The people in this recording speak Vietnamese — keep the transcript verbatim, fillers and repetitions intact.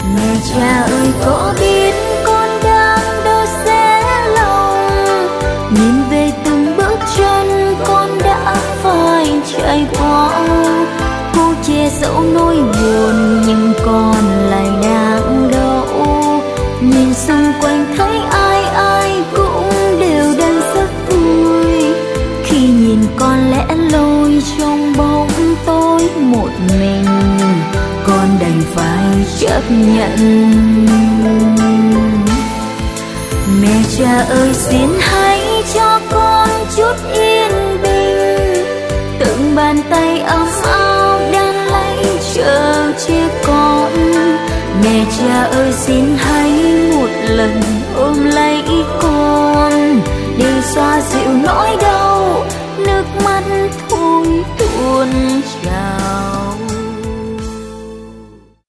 Mẹ cha ơi có biết con đang đâu sẽ lòng, nhìn về từng bước chân con đã phải trải qua. Cô che giấu nỗi buồn nhưng con lại đang đâu, nhìn xung quanh thấy ai ai cũng đều đang rất vui. Khi nhìn con lẻ loi trong bóng tối một mình, con đành phải chấp nhận. Mẹ cha ơi xin hãy cho con chút yên bình, từng bàn tay ấm áp